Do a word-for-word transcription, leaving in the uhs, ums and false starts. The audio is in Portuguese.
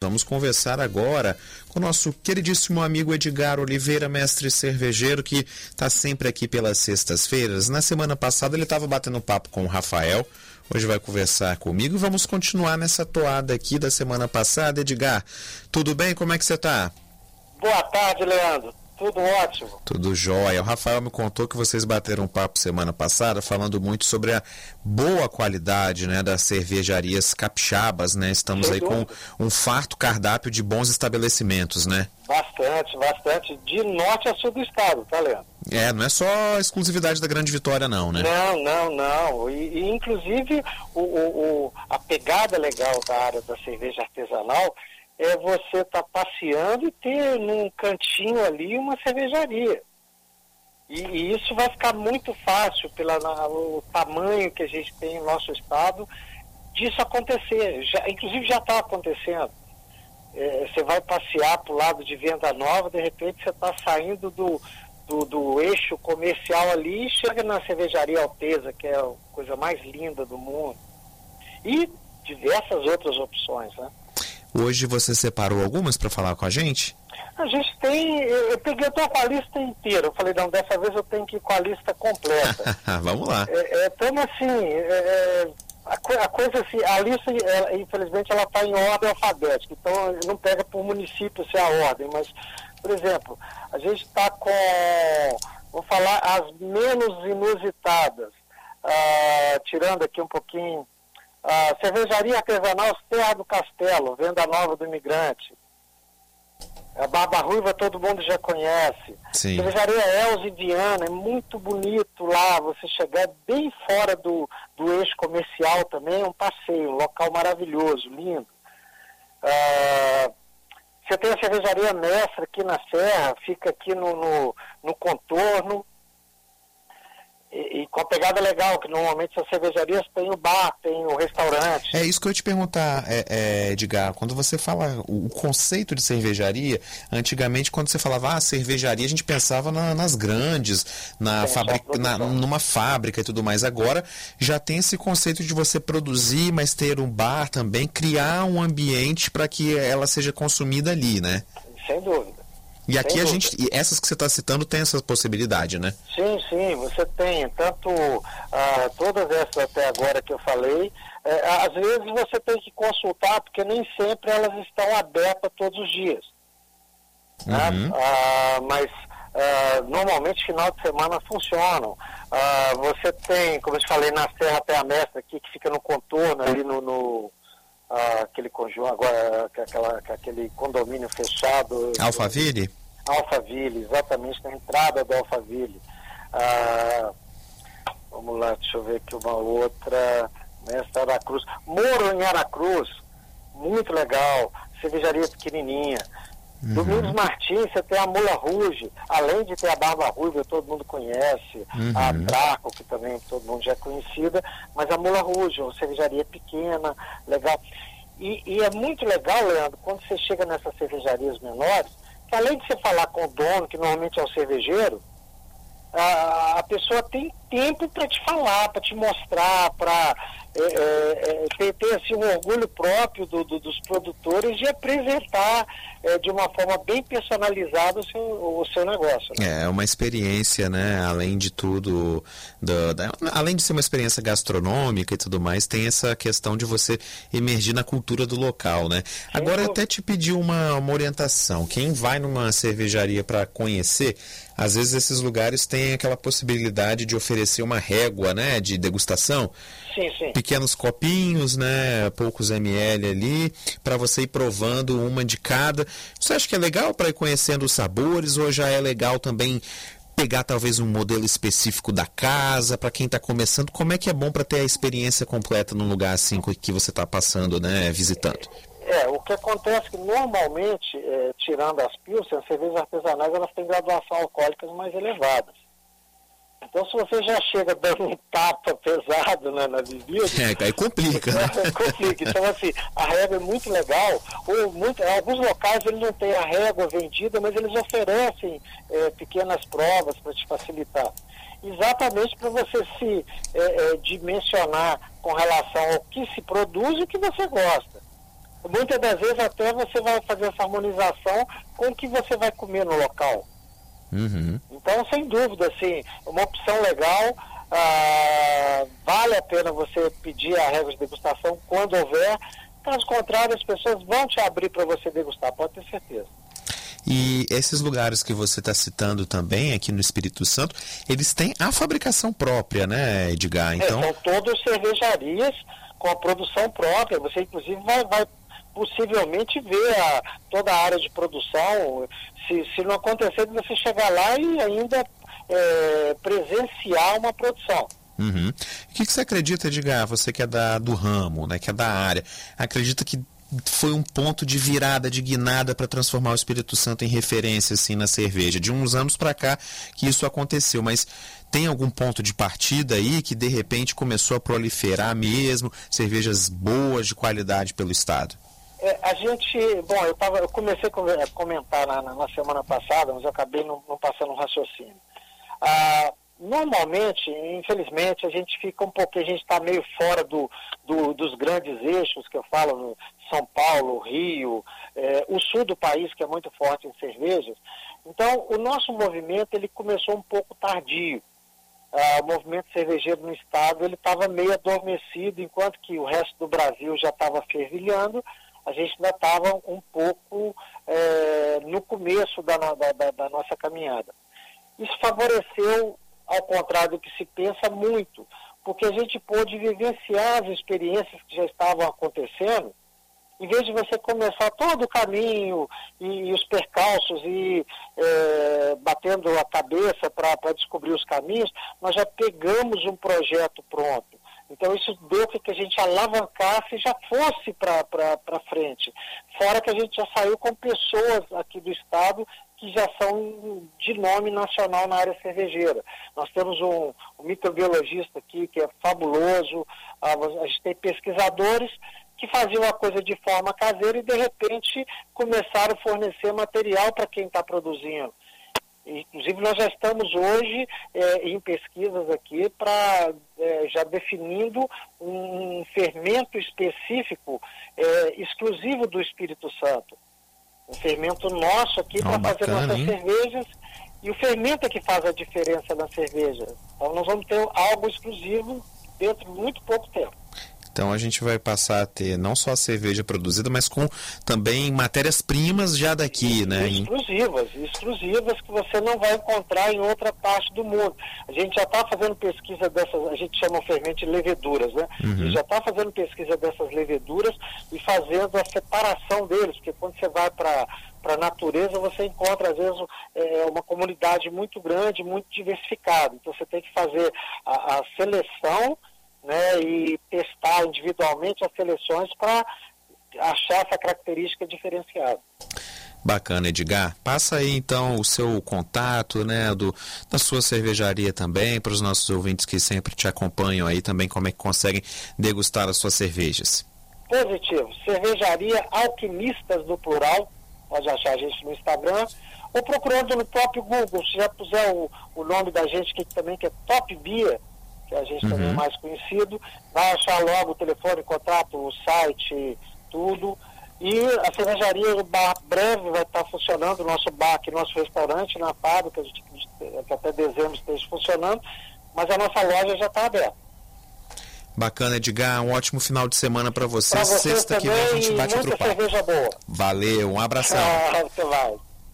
Vamos conversar agora com o nosso queridíssimo amigo Edgar Oliveira, mestre cervejeiro, que está sempre aqui pelas sextas-feiras. Na semana passada ele estava batendo papo com o Rafael, hoje vai conversar comigo e vamos continuar nessa toada aqui da semana passada. Edgar, tudo bem? Como é que você está? Boa tarde, Leandro. Tudo ótimo. Tudo jóia. O Rafael me contou que vocês bateram um papo semana passada falando muito sobre a boa qualidade, né, das cervejarias capixabas, né? Estamos Sem aí dúvida. com um farto cardápio de bons estabelecimentos, né? Bastante, bastante. De norte a sul do estado, tá, Leandro? É, não é só exclusividade da Grande Vitória, não, né? Não, não, não. E, e inclusive, o, o, o, a pegada legal da área da cerveja artesanal é você estar tá passeando e ter num cantinho ali uma cervejaria. E, e isso vai ficar muito fácil pelo tamanho que a gente tem no nosso estado disso acontecer. Já, inclusive já está acontecendo. É, você vai passear para o lado de Venda Nova, de repente você está saindo do, do, do eixo comercial ali e chega na cervejaria Alteza, que é a coisa mais linda do mundo. E diversas outras opções, né? Hoje você separou algumas para falar com a gente? A gente tem, eu peguei eu tô com a lista inteira, eu falei, não, dessa vez eu tenho que ir com a lista completa. Vamos lá. Então, é, assim, é, a, a coisa assim, a lista, é, infelizmente, ela está em ordem alfabética, então não pega por município se é a ordem, mas, por exemplo, a gente está com, vou falar, as menos inusitadas, ah, tirando aqui um pouquinho, a cervejaria artesanal Serra do Castelo, Venda Nova do Imigrante. A Barba Ruiva todo mundo já conhece. Sim. Cervejaria Elze Viana, é muito bonito lá, você chegar bem fora do, do eixo comercial também, é um passeio, um local maravilhoso, lindo. Ah, você tem a cervejaria Mestra aqui na Serra, fica aqui no, no, no contorno. E, e com a pegada legal, que normalmente as cervejarias têm o bar, tem o restaurante. É isso que eu ia te perguntar, é, é, Edgar, quando você fala o, o conceito de cervejaria, antigamente quando você falava ah, cervejaria, a gente pensava na, nas grandes, na fabrica, na, numa fábrica e tudo mais. Agora já tem esse conceito de você produzir, mas ter um bar também, criar um ambiente para que ela seja consumida ali, né? Sem dúvida. E aqui a gente, e essas que você está citando tem essa possibilidade, né? Sim, sim, você tem tanto ah, todas essas até agora que eu falei, é, às vezes você tem que consultar, porque nem sempre elas estão abertas todos os dias. Uhum. Né? Ah, mas ah, normalmente final de semana funcionam. Ah, você tem, como eu te falei, na Serra Pé a Mestra aqui, que fica no contorno ali no... no ah, aquele conjunto, agora aquela, aquele condomínio fechado. Alphaville? Alphaville, exatamente na entrada do Alphaville. Ah, vamos lá, deixa eu ver aqui uma outra. Mestre Aracruz. Moro em Aracruz, muito legal. Cervejaria pequenininha. Uhum. Domingos Martins, você tem a Mula Ruge, além de ter a Barba Ruiva, todo mundo conhece, uhum. a Draco, que também todo mundo já é conhecida, mas a Mula Ruge, uma cervejaria pequena, legal. E, e é muito legal, Leandro, quando você chega nessas cervejarias menores, que além de você falar com o dono, que normalmente é o cervejeiro, a, a pessoa tem tempo para te falar, para te mostrar, para é, é, ter, ter assim, um orgulho próprio do, do, dos produtores de apresentar é, de uma forma bem personalizada o seu, o seu negócio. Né? É uma experiência, né? Além de tudo, do, da, além de ser uma experiência gastronômica e tudo mais, tem essa questão de você emergir na cultura do local, né? Sim, Agora eu até te pedi uma, uma orientação. Quem vai numa cervejaria para conhecer, às vezes esses lugares têm aquela possibilidade de oferecer uma régua, né? De degustação. Sim, sim. Pequenos copinhos, né? Poucos ml ali, para você ir provando uma de cada. Você acha que é legal para ir conhecendo os sabores ou já é legal também pegar talvez um modelo específico da casa, para quem está começando? Como é que é bom para ter a experiência completa num lugar assim que você está passando, né? Visitando? É, o que acontece é que normalmente, é, tirando as pilsen, as cervejas artesanais, elas têm graduação alcoólicas mais elevadas. Então, se você já chega dando um tapa pesado, né, na bebida... É, aí complica, né? complica. Então, assim, a régua é muito legal. Ou muito, em alguns locais eles não têm a régua vendida, mas eles oferecem é, pequenas provas para te facilitar. Exatamente para você se é, é, dimensionar com relação ao que se produz e o que você gosta. Muitas das vezes até você vai fazer essa harmonização com o que você vai comer no local. Uhum. Então, sem dúvida, assim, uma opção legal, ah, vale a pena você pedir a régua de degustação quando houver. Caso contrário, as pessoas vão te abrir para você degustar, pode ter certeza. E esses lugares que você está citando também, aqui no Espírito Santo, eles têm a fabricação própria, né, Edgar? Então... É, são todas cervejarias com a produção própria. Você, inclusive, vai, vai possivelmente ver a, toda a área de produção. Se, se não acontecer de você chegar lá e ainda é, presenciar uma produção. Uhum. O que, que você acredita, Edgar? Você que é da, do ramo, né, que é da área, acredita que foi um ponto de virada, de guinada para transformar o Espírito Santo em referência assim, na cerveja? De uns anos para cá que isso aconteceu, mas tem algum ponto de partida aí que de repente começou a proliferar mesmo, cervejas boas, de qualidade pelo estado? É, a gente, bom, eu, tava, eu comecei a comentar na, na semana passada, mas eu acabei não, não passando um raciocínio. Ah, normalmente, infelizmente, a gente fica um pouco, a gente está meio fora do, do, dos grandes eixos que eu falo, no São Paulo, Rio, é, o sul do país, que é muito forte em cervejas. Então, o nosso movimento, ele começou um pouco tardio. Ah, o movimento cervejeiro no estado, ele estava meio adormecido, enquanto que o resto do Brasil já estava fervilhando, a gente ainda estava um pouco é, no começo da, da, da nossa caminhada. Isso favoreceu, ao contrário do que se pensa, muito, porque a gente pôde vivenciar as experiências que já estavam acontecendo, em vez de você começar todo o caminho e, e os percalços e é, batendo a cabeça para descobrir os caminhos, nós já pegamos um projeto pronto. Então isso deu que a gente alavancasse e já fosse para frente. Fora que a gente já saiu com pessoas aqui do estado que já são de nome nacional na área cervejeira. Nós temos um, um microbiologista aqui que é fabuloso, a, a gente tem pesquisadores que faziam a coisa de forma caseira e de repente começaram a fornecer material para quem está produzindo. Inclusive nós já estamos hoje é, em pesquisas aqui para é, já definindo um fermento específico é, exclusivo do Espírito Santo. Um fermento nosso aqui para fazer nossas hein? cervejas, e o fermento é que faz a diferença na cerveja. Então nós vamos ter algo exclusivo dentro de muito pouco tempo. Então a gente vai passar a ter não só a cerveja produzida, mas com também matérias-primas já daqui, né? Exclusivas, exclusivas que você não vai encontrar em outra parte do mundo. A gente já está fazendo pesquisa dessas, a gente chama o fermento de leveduras, né? Uhum. A gente já está fazendo pesquisa dessas leveduras e fazendo a separação deles, porque quando você vai para para a natureza, você encontra, às vezes, é, uma comunidade muito grande, muito diversificada. Então você tem que fazer a, a seleção, né, e testar individualmente as seleções para achar essa característica diferenciada. Bacana, Edgar. Passa aí então o seu contato, né, do, da sua cervejaria também, para os nossos ouvintes que sempre te acompanham aí também, como é que conseguem degustar as suas cervejas. Positivo. Cervejaria Alquimistas do Plural, pode achar a gente no Instagram, ou procurando no próprio Google, se já puser o, o nome da gente aqui também, que é Top Beer, que a gente uhum. também é mais conhecido, vai achar logo o telefone, contato, o site, tudo. E a cervejaria, o bar breve vai estar funcionando, o nosso bar aqui, nosso restaurante na fábrica, a gente, que até dezembro esteja funcionando, mas a nossa loja já está aberta. Bacana, Edgar, um ótimo final de semana para você. Pra Sexta que vem a gente bate outro papo. Cerveja boa. Valeu, um abração. Ah, você vai.